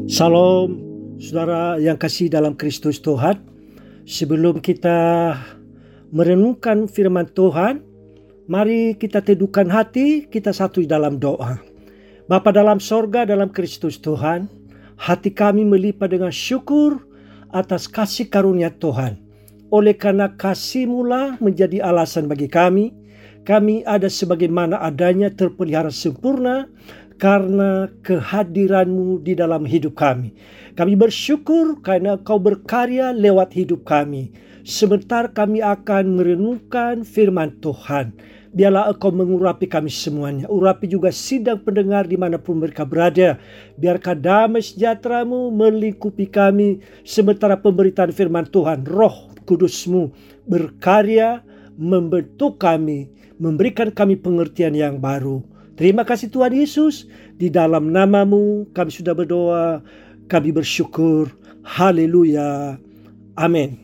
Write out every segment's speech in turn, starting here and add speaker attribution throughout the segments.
Speaker 1: Salam, saudara yang kasih dalam Kristus Tuhan. Sebelum kita merenungkan firman Tuhan, mari kita teduhkan hati, kita satu dalam doa. Bapa dalam sorga, dalam Kristus Tuhan, hati kami melimpah dengan syukur atas kasih karunia Tuhan. Oleh karena kasih-Mu lah menjadi alasan bagi kami ada sebagaimana adanya terpelihara sempurna karena kehadiran-Mu di dalam hidup kami. Kami bersyukur karena Kau berkarya lewat hidup kami. Sebentar kami akan merenungkan firman Tuhan. Biarlah Engkau mengurapi kami semuanya. Urapi juga sidang pendengar dimanapun mereka berada. Biarkah damai sejahtera-Mu melingkupi kami. Sementara pemberitaan firman Tuhan, Roh Kudus-Mu berkarya membentuk kami, memberikan kami pengertian yang baru. Terima kasih Tuhan Yesus, di dalam nama-Mu kami sudah berdoa, kami bersyukur. Haleluya. Amin.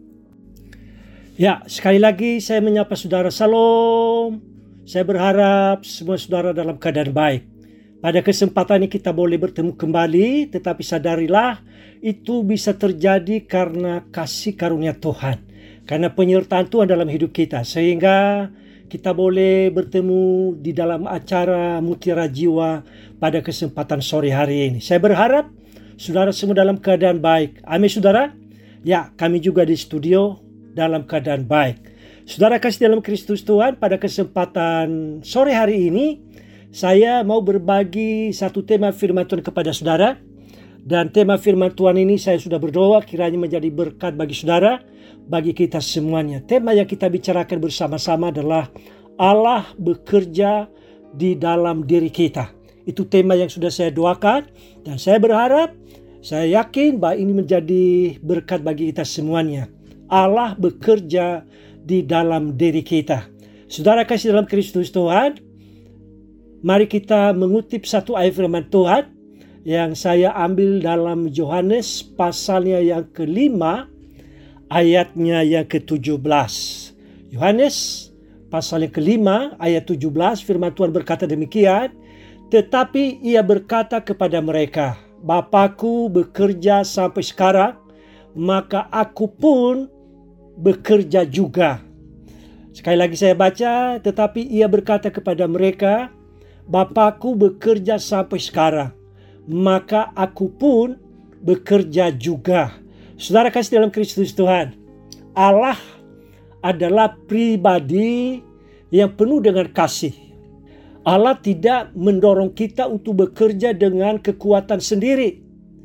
Speaker 1: Ya, sekali lagi saya menyapa saudara Salam. Saya berharap semua saudara dalam keadaan baik. Pada kesempatan ini kita boleh bertemu kembali, tetapi sadarilah itu bisa terjadi karena kasih karunia Tuhan. Karena penyertaan Tuhan dalam hidup kita, sehingga kita boleh bertemu di dalam acara Mutiara Jiwa pada kesempatan sore hari ini. Saya berharap saudara semua dalam keadaan baik. Amin saudara? Ya, kami juga di studio dalam keadaan baik. Saudara kasih dalam Kristus Tuhan, pada kesempatan sore hari ini saya mau berbagi satu tema firman Tuhan kepada saudara. Dan tema firman Tuhan ini saya sudah berdoa kiranya menjadi berkat bagi saudara, bagi kita semuanya. Tema yang kita bicarakan bersama-sama adalah Allah bekerja di dalam diri kita. Itu tema yang sudah saya doakan dan saya berharap, saya yakin bahwa ini menjadi berkat bagi kita semuanya. Allah bekerja di dalam diri kita. Saudara kasih dalam Kristus Tuhan, mari kita mengutip satu ayat firman Tuhan yang saya ambil dalam Yohanes pasalnya yang ke-5 ayatnya yang ke-17. Yohanes pasal yang ke-5 ayat 17, firman Tuhan berkata demikian, tetapi ia berkata kepada mereka, Bapakku bekerja sampai sekarang, maka aku pun bekerja juga. Sekali lagi saya baca, tetapi ia berkata kepada mereka, Bapakku bekerja sampai sekarang, maka aku pun bekerja juga. Saudara kasih dalam Kristus Tuhan, Allah adalah pribadi yang penuh dengan kasih. Allah tidak mendorong kita untuk bekerja dengan kekuatan sendiri.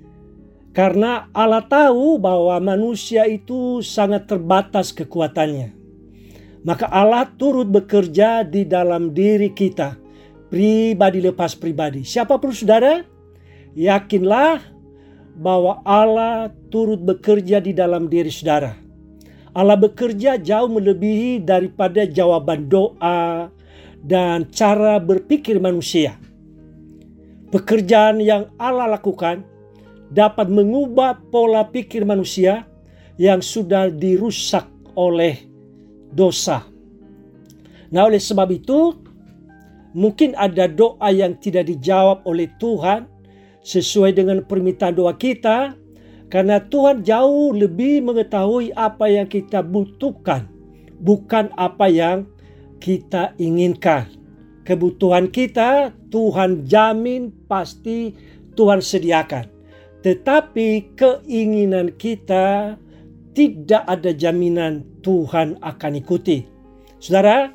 Speaker 1: Karena Allah tahu bahwa manusia itu sangat terbatas kekuatannya. Maka Allah turut bekerja di dalam diri kita. Pribadi lepas pribadi. Siapapun saudara, yakinlah bahwa Allah turut bekerja di dalam diri saudara. Allah bekerja jauh melebihi daripada jawaban doa dan cara berpikir manusia. Pekerjaan yang Allah lakukan dapat mengubah pola pikir manusia yang sudah dirusak oleh dosa. Nah, oleh sebab itu, mungkin ada doa yang tidak dijawab oleh Tuhan sesuai dengan permintaan doa kita, karena Tuhan jauh lebih mengetahui apa yang kita butuhkan, bukan apa yang kita inginkan. Kebutuhan kita Tuhan jamin pasti Tuhan sediakan, tetapi keinginan kita tidak ada jaminan Tuhan akan ikuti. Saudara,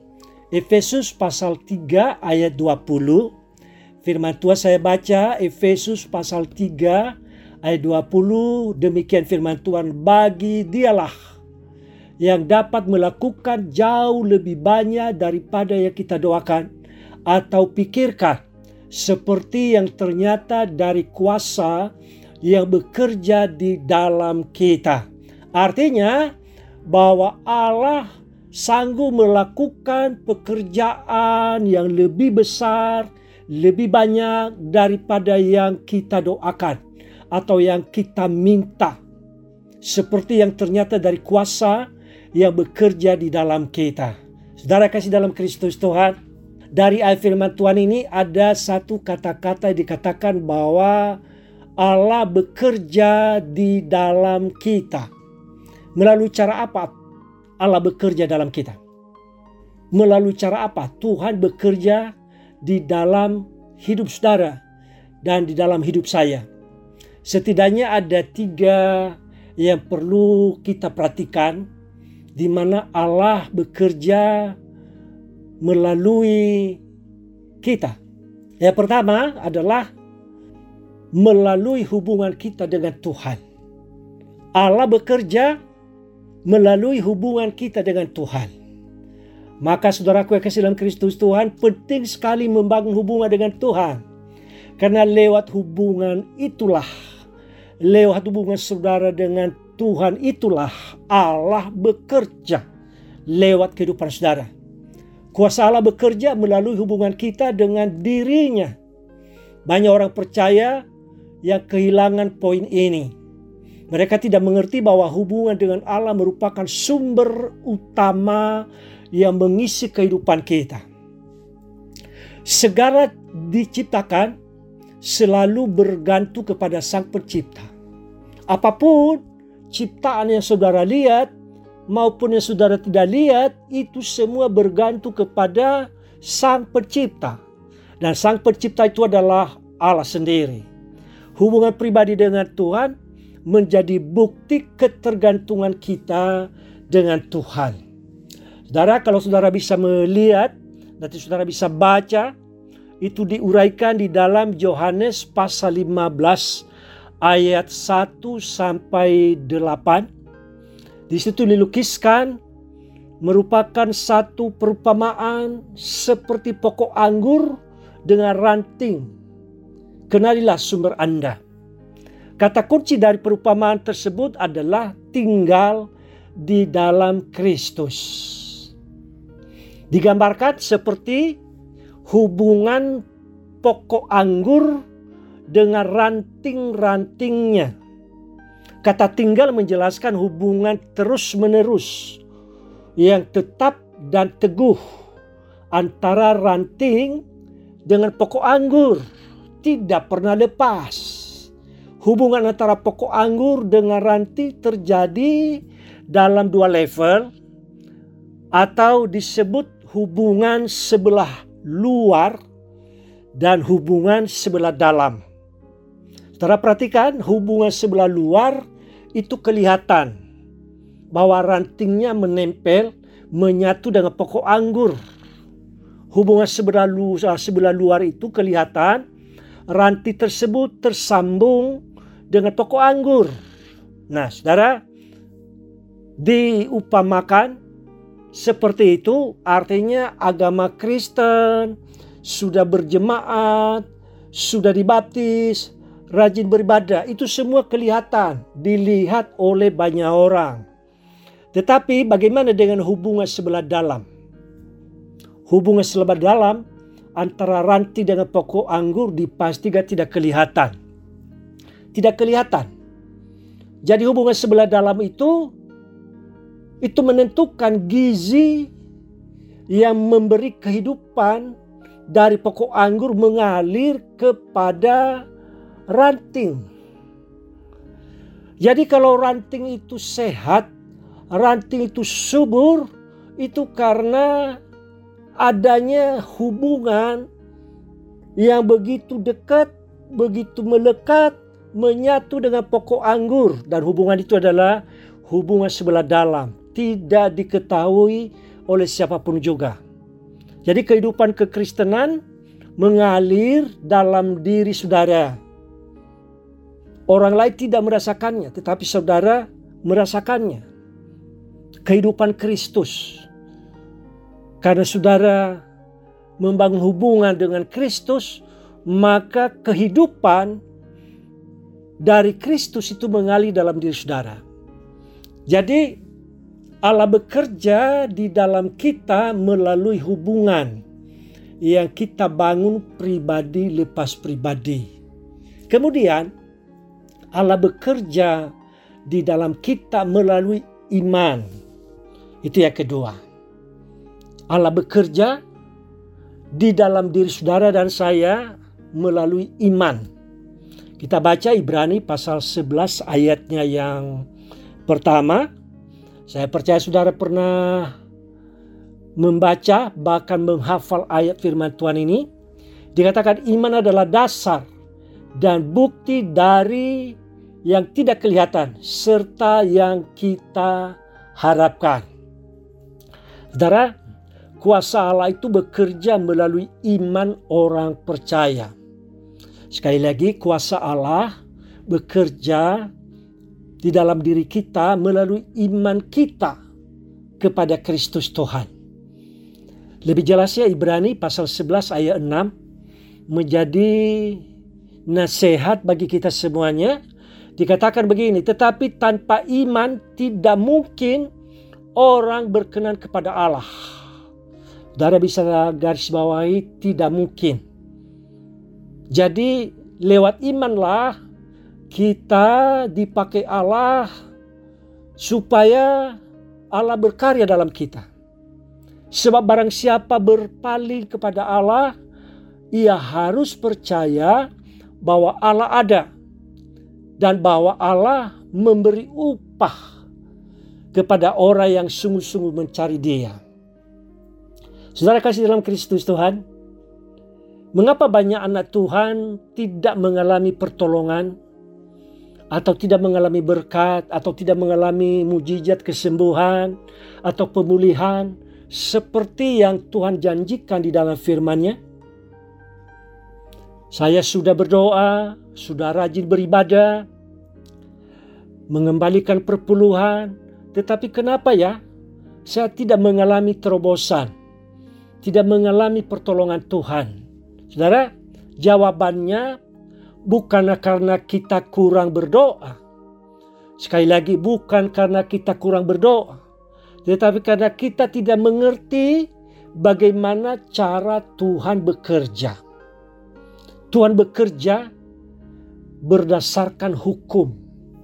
Speaker 1: Efesus pasal 3 ayat 20, firman Tuhan saya baca, Efesus pasal 3 ayat 20, demikian firman Tuhan, bagi dialah yang dapat melakukan jauh lebih banyak daripada yang kita doakan atau pikirkan, seperti yang ternyata dari kuasa yang bekerja di dalam kita. Artinya bahwa Allah sanggup melakukan pekerjaan yang lebih besar, lebih banyak daripada yang kita doakan atau yang kita minta, seperti yang ternyata dari kuasa yang bekerja di dalam kita. Saudara kasih dalam Kristus Tuhan, dari ayat firman Tuhan ini ada satu kata-kata yang dikatakan bahwa Allah bekerja di dalam kita. Melalui cara apa Allah bekerja dalam kita? Melalui cara apa Tuhan bekerja di dalam hidup saudara dan di dalam hidup saya? Setidaknya ada 3 yang perlu kita perhatikan, di mana Allah bekerja melalui kita. Yang pertama adalah melalui hubungan kita dengan Tuhan. Allah bekerja melalui hubungan kita dengan Tuhan. Maka saudaraku yang kasih dalam Kristus Tuhan, penting sekali membangun hubungan dengan Tuhan. Karena lewat hubungan itulah, lewat hubungan saudara dengan Tuhan itulah Allah bekerja lewat kehidupan saudara. Kuasa Allah bekerja melalui hubungan kita dengan dirinya. Banyak orang percaya yang kehilangan poin ini. Mereka tidak mengerti bahwa hubungan dengan Allah merupakan sumber utama yang mengisi kehidupan kita. Segala diciptakan selalu bergantung kepada Sang Pencipta. Apapun ciptaan yang saudara lihat maupun yang saudara tidak lihat, itu semua bergantung kepada Sang Pencipta. Dan Sang Pencipta itu adalah Allah sendiri. Hubungan pribadi dengan Tuhan menjadi bukti ketergantungan kita dengan Tuhan. Saudara, kalau saudara bisa melihat, nanti saudara bisa baca, itu diuraikan di dalam Yohanes pasal 15 ayat 1 sampai 8. Di situ dilukiskan merupakan satu perumpamaan seperti pokok anggur dengan ranting. Kenalilah sumber Anda. Kata kunci dari perumpamaan tersebut adalah tinggal di dalam Kristus. Digambarkan seperti hubungan pokok anggur dengan ranting-rantingnya. Kata tinggal menjelaskan hubungan terus-menerus yang tetap dan teguh antara ranting dengan pokok anggur. Tidak pernah lepas. Hubungan antara pokok anggur dengan ranting terjadi dalam 2 level atau disebut hubungan sebelah luar dan hubungan sebelah dalam. Saudara perhatikan, hubungan sebelah luar itu kelihatan bahwa rantingnya menempel, menyatu dengan pokok anggur. Hubungan sebelah luar itu kelihatan ranting tersebut tersambung dengan pokok anggur. Nah, saudara, diupamakan seperti itu, artinya agama Kristen, sudah berjemaat, sudah dibaptis, rajin beribadah, itu semua kelihatan, dilihat oleh banyak orang. Tetapi bagaimana dengan hubungan sebelah dalam? Hubungan sebelah dalam antara ranting dengan pokok anggur dipastikan tidak kelihatan. Tidak kelihatan. Jadi hubungan sebelah dalam itu menentukan gizi yang memberi kehidupan dari pokok anggur mengalir kepada ranting. Jadi kalau ranting itu sehat, ranting itu subur, itu karena adanya hubungan yang begitu dekat, begitu melekat, menyatu dengan pokok anggur. Dan hubungan itu adalah hubungan sebelah dalam, tidak diketahui oleh siapapun juga. Jadi kehidupan kekristenan mengalir dalam diri saudara. Orang lain tidak merasakannya, tetapi saudara merasakannya. Kehidupan Kristus. Karena saudara membangun hubungan dengan Kristus, maka kehidupan dari Kristus itu mengalir dalam diri saudara. Jadi Allah bekerja di dalam kita melalui hubungan yang kita bangun pribadi lepas pribadi. Kemudian Allah bekerja di dalam kita melalui iman. Itu yang kedua. Allah bekerja di dalam diri saudara dan saya melalui iman. Kita baca Ibrani pasal 11 ayatnya yang pertama. Saya percaya saudara pernah membaca bahkan menghafal ayat firman Tuhan ini. Dikatakan iman adalah dasar dan bukti dari yang tidak kelihatan serta yang kita harapkan. Saudara, kuasa Allah itu bekerja melalui iman orang percaya. Sekali lagi, kuasa Allah bekerja di dalam diri kita melalui iman kita kepada Kristus Tuhan. Lebih jelasnya Ibrani pasal 11 ayat 6 menjadi nasihat bagi kita semuanya. Dikatakan begini, tetapi tanpa iman tidak mungkin orang berkenan kepada Allah. Saudara bisa garis bawahi, tidak mungkin. Jadi lewat imanlah kita dipakai Allah supaya Allah berkarya dalam kita. Sebab barang siapa berpaling kepada Allah, ia harus percaya bahwa Allah ada dan bahwa Allah memberi upah kepada orang yang sungguh-sungguh mencari Dia. Saudara kasih dalam Kristus Tuhan, mengapa banyak anak Tuhan tidak mengalami pertolongan atau tidak mengalami berkat atau tidak mengalami mujizat kesembuhan atau pemulihan seperti yang Tuhan janjikan di dalam firman-Nya? Saya sudah berdoa, sudah rajin beribadah, mengembalikan perpuluhan, tetapi kenapa ya saya tidak mengalami terobosan, tidak mengalami pertolongan Tuhan? Saudara, jawabannya bukan karena kita kurang berdoa. Sekali lagi, bukan karena kita kurang berdoa, tetapi karena kita tidak mengerti bagaimana cara Tuhan bekerja. Tuhan bekerja berdasarkan hukum.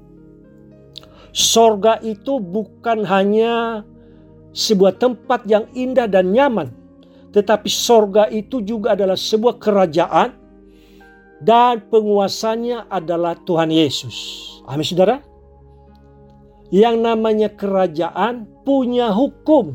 Speaker 1: Sorga itu bukan hanya sebuah tempat yang indah dan nyaman, tetapi sorga itu juga adalah sebuah kerajaan dan penguasanya adalah Tuhan Yesus. Amin saudara. Yang namanya kerajaan punya hukum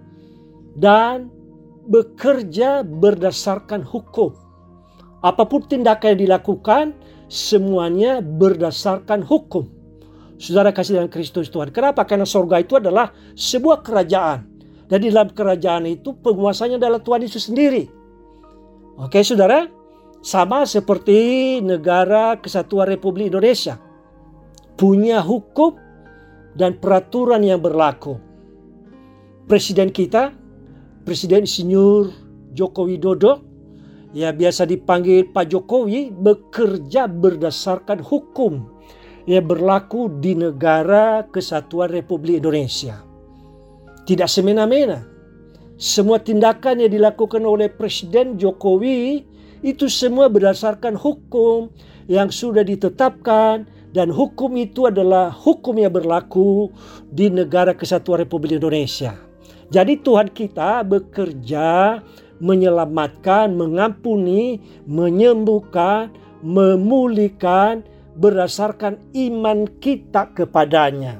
Speaker 1: dan bekerja berdasarkan hukum. Apapun tindakan yang dilakukan, semuanya berdasarkan hukum. Saudara kasih dalam Kristus Tuhan. Kenapa? Karena sorga itu adalah sebuah kerajaan. Dan di dalam kerajaan itu penguasanya adalah Tuhan Yesus sendiri. Oke saudara, sama seperti negara Kesatuan Republik Indonesia. Punya hukum dan peraturan yang berlaku. Presiden kita, Presiden Insinyur Joko Widodo, ya biasa dipanggil Pak Jokowi, bekerja berdasarkan hukum yang berlaku di negara Kesatuan Republik Indonesia. Tidak semena-mena. Semua tindakan yang dilakukan oleh Presiden Jokowi itu semua berdasarkan hukum yang sudah ditetapkan, dan hukum itu adalah hukum yang berlaku di negara Kesatuan Republik Indonesia. Jadi Tuhan kita bekerja menyelamatkan, mengampuni, menyembuhkan, memulihkan berdasarkan iman kita kepadanya.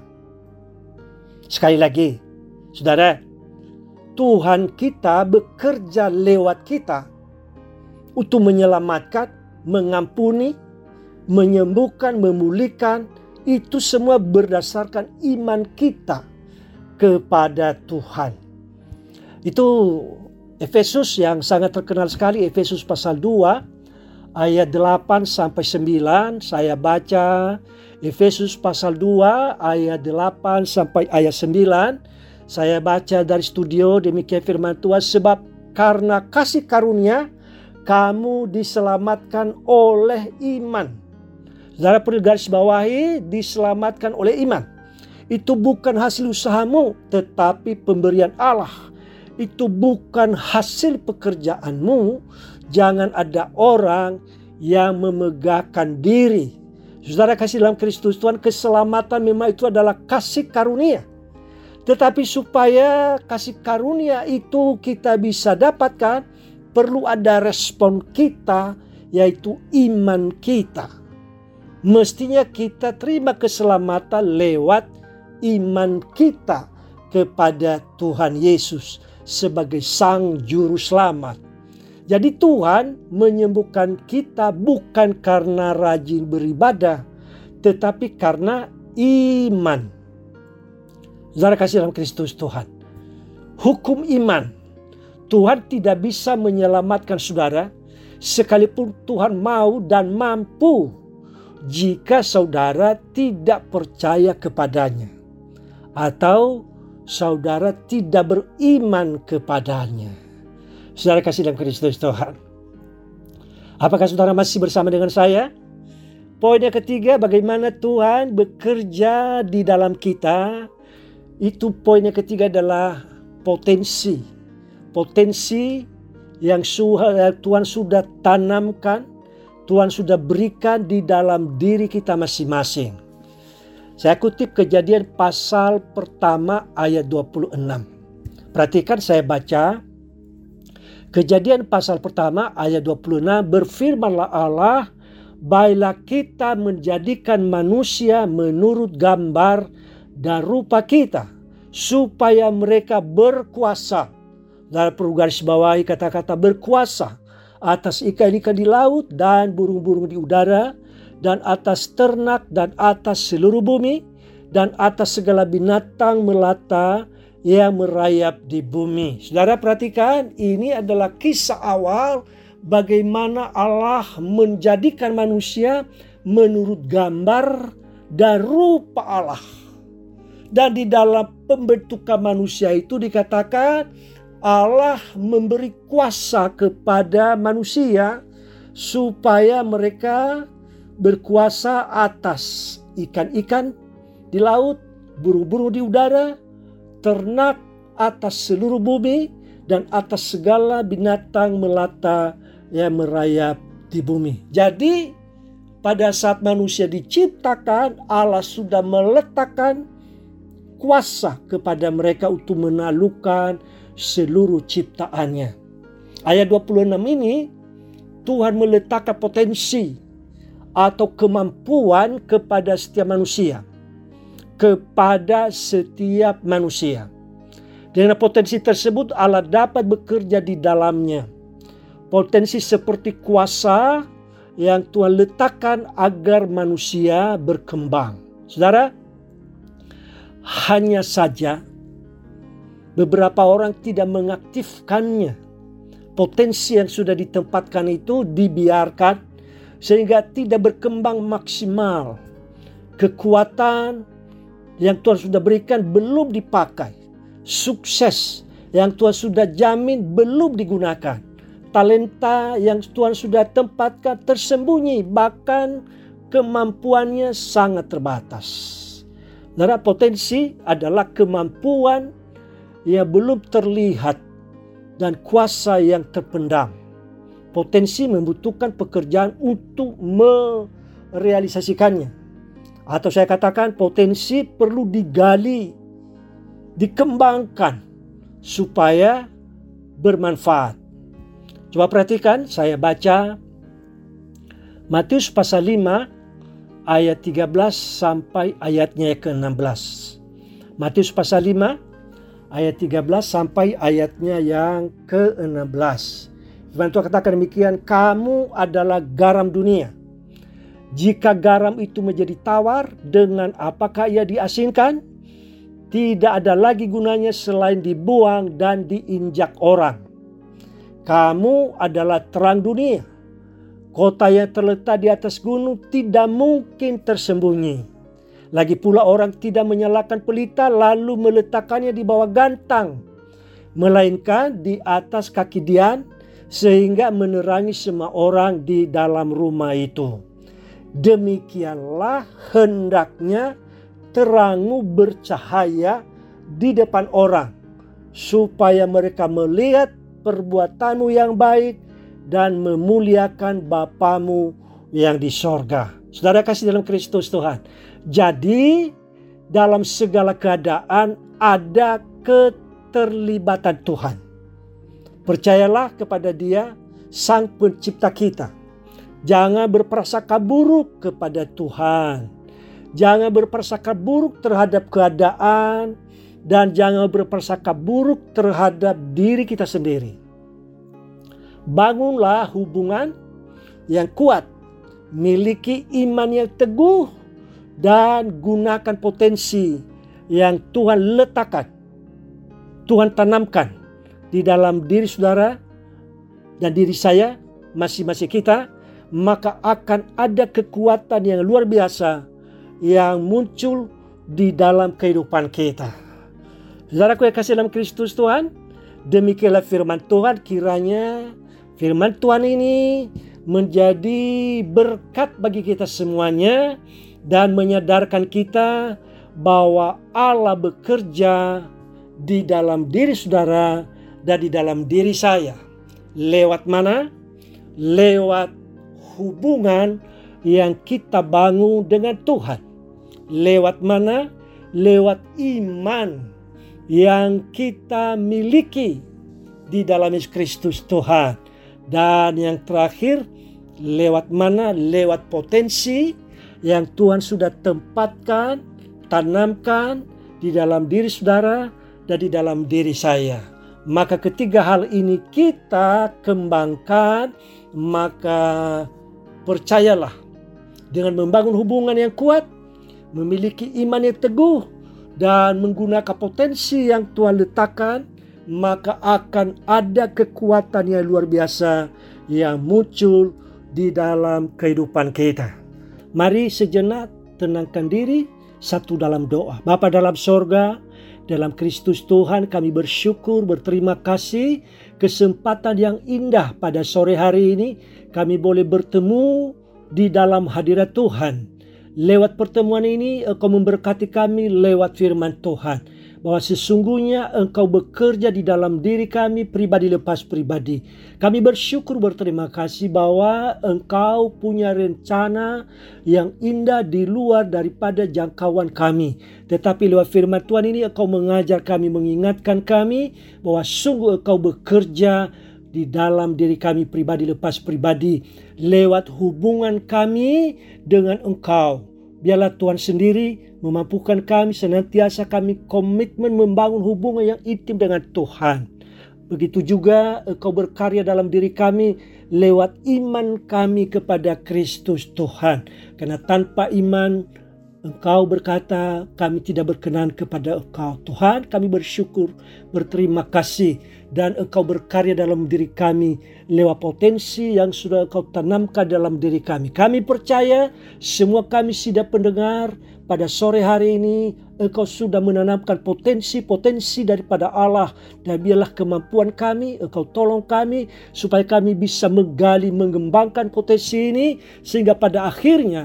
Speaker 1: Sekali lagi, saudara, Tuhan kita bekerja lewat kita untuk menyelamatkan, mengampuni, menyembuhkan, memulihkan. Itu semua berdasarkan iman kita kepada Tuhan. Itu Efesus yang sangat terkenal sekali, Efesus pasal 2 ayat 8 sampai 9. Saya baca Efesus pasal 2 ayat 8 sampai ayat 9. Saya baca dari studio, demikian firman Tuhan. Sebab karena kasih karunia kamu diselamatkan oleh iman. Saudara perlu garis bawahi, diselamatkan oleh iman. Itu bukan hasil usahamu, tetapi pemberian Allah. Itu bukan hasil pekerjaanmu. Jangan ada orang yang memegahkan diri. Saudara kasih dalam Kristus Tuhan, keselamatan memang itu adalah kasih karunia. Tetapi supaya kasih karunia itu kita bisa dapatkan, perlu ada respon kita, yaitu iman kita. Mestinya kita terima keselamatan lewat iman kita kepada Tuhan Yesus sebagai Sang Juru Selamat. Jadi Tuhan menyembuhkan kita bukan karena rajin beribadah, tetapi karena iman. Saudara kasih dalam Kristus Tuhan. Hukum iman. Tuhan tidak bisa menyelamatkan saudara sekalipun Tuhan mau dan mampu jika saudara tidak percaya kepadanya atau saudara tidak beriman kepadanya. Saudara kasih dalam Kristus Tuhan. Apakah saudara masih bersama dengan saya? Poin yang ketiga, bagaimana Tuhan bekerja di dalam kita. Itu poin yang ketiga adalah potensi. Potensi yang Tuhan sudah tanamkan, Tuhan sudah berikan di dalam diri kita masing-masing. Saya kutip Kejadian pasal pertama ayat 26. Perhatikan, saya baca. Kejadian pasal pertama ayat 26, berfirmanlah Allah, baiklah kita menjadikan manusia menurut gambar dan rupa kita, supaya mereka berkuasa. Dalam perlu garis bawahi kata-kata berkuasa atas ikan-ikan di laut dan burung-burung di udara, dan atas ternak dan atas seluruh bumi, dan atas segala binatang melata yang merayap di bumi. Saudara perhatikan, ini adalah kisah awal bagaimana Allah menjadikan manusia menurut gambar dan rupa Allah. Dan di dalam pembentukan manusia itu dikatakan Allah memberi kuasa kepada manusia supaya mereka berkuasa atas ikan-ikan di laut, burung-burung di udara, ternak atas seluruh bumi, dan atas segala binatang melata yang merayap di bumi. Jadi pada saat manusia diciptakan, Allah sudah meletakkan kuasa kepada mereka untuk menaklukkan seluruh ciptaannya. Ayat 26 ini Tuhan meletakkan potensi atau kemampuan kepada setiap manusia. Kepada setiap manusia. Dengan potensi tersebut Allah dapat bekerja di dalamnya. Potensi seperti kuasa yang Tuhan letakkan agar manusia berkembang. Saudara, hanya saja beberapa orang tidak mengaktifkannya. Potensi yang sudah ditempatkan itu dibiarkan sehingga tidak berkembang maksimal. Kekuatan yang Tuhan sudah berikan belum dipakai. Sukses yang Tuhan sudah jamin belum digunakan. Talenta yang Tuhan sudah tempatkan tersembunyi, bahkan kemampuannya sangat terbatas. Karena potensi adalah kemampuan yang belum terlihat dan kuasa yang terpendam. Potensi membutuhkan pekerjaan untuk merealisasikannya. Atau saya katakan potensi perlu digali, dikembangkan supaya bermanfaat. Coba perhatikan, saya baca Matius pasal 5 ayat 13 sampai ayatnya ke-16. Matius pasal 5 ayat 13 sampai ayatnya yang ke-16. Firman Tuhan katakan demikian, kamu adalah garam dunia. Jika garam itu menjadi tawar, dengan apakah ia diasinkan? Tidak ada lagi gunanya selain dibuang dan diinjak orang. Kamu adalah terang dunia. Kota yang terletak di atas gunung tidak mungkin tersembunyi. Lagi pula orang tidak menyalakan pelita lalu meletakkannya di bawah gantang, melainkan di atas kaki dian, sehingga menerangi semua orang di dalam rumah itu. Demikianlah hendaknya terangmu bercahaya di depan orang, supaya mereka melihat perbuatanmu yang baik dan memuliakan Bapamu yang di sorga. Saudara kasih dalam Kristus Tuhan. Jadi dalam segala keadaan ada keterlibatan Tuhan. Percayalah kepada Dia, Sang Pencipta kita. Jangan berprasangka buruk kepada Tuhan. Jangan berprasangka buruk terhadap keadaan. Dan jangan berprasangka buruk terhadap diri kita sendiri. Bangunlah hubungan yang kuat. Miliki iman yang teguh. Dan gunakan potensi yang Tuhan letakkan, Tuhan tanamkan di dalam diri saudara dan diri saya, masing-masing kita. Maka akan ada kekuatan yang luar biasa yang muncul di dalam kehidupan kita. Saudaraku yang kasih dalam Kristus Tuhan, demikianlah firman Tuhan. Kiranya firman Tuhan ini menjadi berkat bagi kita semuanya dan menyadarkan kita bahwa Allah bekerja di dalam diri saudara dan di dalam diri saya. Lewat mana? Lewat hubungan yang kita bangun dengan Tuhan. Lewat mana? Lewat iman yang kita miliki di dalam Yesus Kristus Tuhan. Dan yang terakhir, lewat mana? Lewat potensi yang Tuhan sudah tempatkan, tanamkan di dalam diri saudara dan di dalam diri saya. Maka ketiga hal ini kita kembangkan, maka percayalah, dengan membangun hubungan yang kuat, memiliki iman yang teguh, dan menggunakan potensi yang Tuhan letakkan, maka akan ada kekuatan yang luar biasa yang muncul di dalam kehidupan kita. Mari sejenak tenangkan diri, satu dalam doa. Bapa dalam sorga, dalam Kristus Tuhan kami bersyukur, berterima kasih kesempatan yang indah pada sore hari ini kami boleh bertemu di dalam hadirat Tuhan. Lewat pertemuan ini Engkau memberkati kami lewat firman Tuhan, bahwa sesungguhnya Engkau bekerja di dalam diri kami pribadi lepas pribadi. Kami bersyukur, berterima kasih bahwa Engkau punya rencana yang indah di luar daripada jangkauan kami. Tetapi lewat firman Tuhan ini Engkau mengajar kami, mengingatkan kami bahwa sungguh Engkau bekerja di dalam diri kami pribadi lepas pribadi, lewat hubungan kami dengan Engkau. Biarlah Tuhan sendiri memampukan kami, senantiasa kami komitmen membangun hubungan yang intim dengan Tuhan. Begitu juga Engkau berkarya dalam diri kami lewat iman kami kepada Kristus Tuhan. Karena tanpa iman Engkau berkata kami tidak berkenan kepada Engkau. Tuhan, kami bersyukur, berterima kasih, dan Engkau berkarya dalam diri kami lewat potensi yang sudah Engkau tanamkan dalam diri kami. Kami percaya semua kami sidang pendengar pada sore hari ini Engkau sudah menanamkan potensi-potensi daripada Allah, dan biarlah kemampuan kami, Engkau tolong kami supaya kami bisa menggali, mengembangkan potensi ini, sehingga pada akhirnya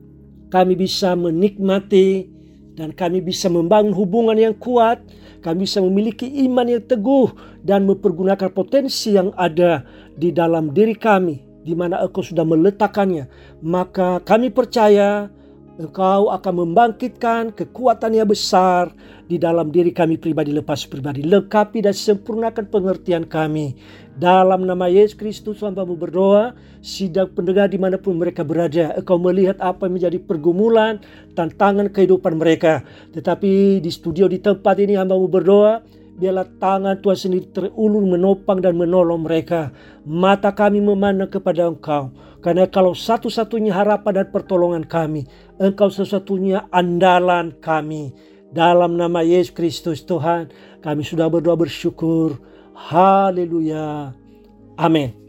Speaker 1: kami bisa menikmati dan kami bisa membangun hubungan yang kuat. Kami bisa memiliki iman yang teguh dan mempergunakan potensi yang ada di dalam diri kami, di mana Engkau sudah meletakkannya. Maka kami percaya Engkau akan membangkitkan kekuatan yang besar di dalam diri kami pribadi lepas pribadi. Lengkapi dan sempurnakan pengertian kami. Dalam nama Yesus Kristus hamba-Mu berdoa, sidang pendengar dimanapun mereka berada, Engkau melihat apa yang menjadi pergumulan, tantangan kehidupan mereka. Tetapi di studio, di tempat ini hamba-Mu berdoa, biarlah tangan Tuhan sendiri terulur menopang dan menolong mereka. Mata kami memandang kepada Engkau, karena kalau satu-satunya harapan dan pertolongan kami, Engkau satu-satunya andalan kami. Dalam nama Yesus Kristus Tuhan, kami sudah berdoa bersyukur. Haleluya. Amin.